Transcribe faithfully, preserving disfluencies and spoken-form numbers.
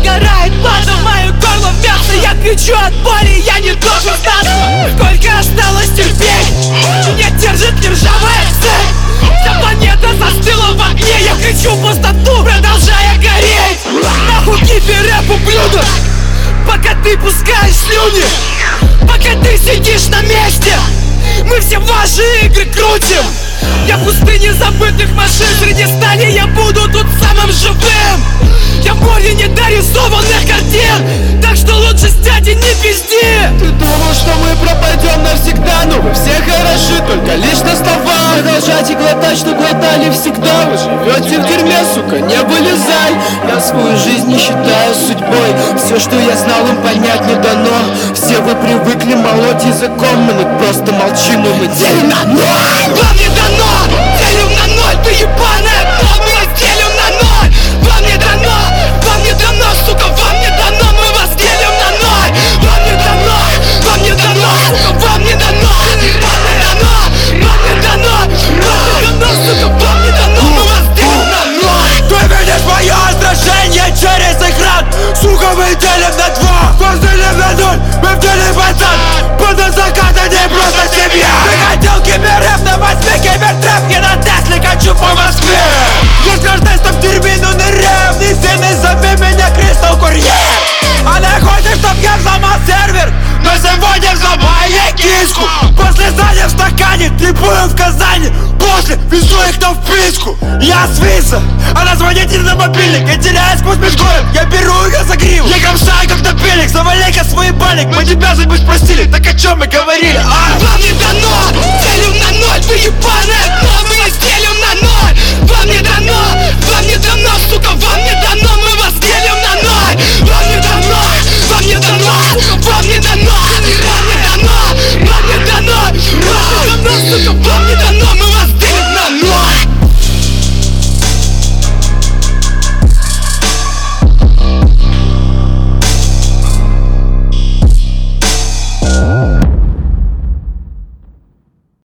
догорает пламя, мое горло в мясо. Я кричу от боли, я не должен сдаться. Сколько осталось терпеть, меня держит нержавая цель. Вся планета застыла в огне, я кричу в пустоту, продолжая гореть. Нахуй гиперрэп, ублюдок, пока ты пускаешь слюни, пока ты сидишь на месте. Мы все ваши игры крутим. Я в пустыне забытых машин, среди стали я буду тут самым живым. Я в море недорисованных картин, так что лучше сядь и не пизди. Ты думал, что мы пропадем навсегда, но вы все хороши, только лишь на словах. Продолжать и глотать, что глотали всегда. Вы живете в тюрьме, сука, не вылезай. Я свою жизнь не считаю судьбой, все, что я знал, им понять не дано. Все вы привыкли молоть языком, мы просто молчим, и мы делим на ноль. Вам не дано, делим на ноль, ты ебаная дно. Мы делим на ноль, вам не дано, вам не дано, сука, вам не дано. Мы вас делим на ноль, вам не дано, вам не дано, сука, вам не дано. Вам не дано, вам не дано, вам не дано, сука, вам не дано. Мы вас делим на ноль. Ты видишь мое отражение через экран. Сука, мы делим на два, вас делим на ноль. Мы в деле пацан, под заката не просто семья. Ты хотел гиперрэп на восьми, гипертрэп не на Тесле, хочу по Москве. Есть гражданство в тюрьме, но ныряю вниз, и назови меня Кристал Курьер. Она хочет, чтоб я взломал сервер, но сегодня взломаю ей киску. После знания в стакане, трипую в Казани, после везу их там в пичку. Я с Виза, она звонит не на мобильник, я теряюсь сквозь межгород, я беру ее за гриву. Я камшаю как напильник, завали-ка свой бальник. Мы тебя забыть спросили, так о чем мы говорили, а? Вам не дано, делим на ноль, вы ебаная дно. Мы вас делим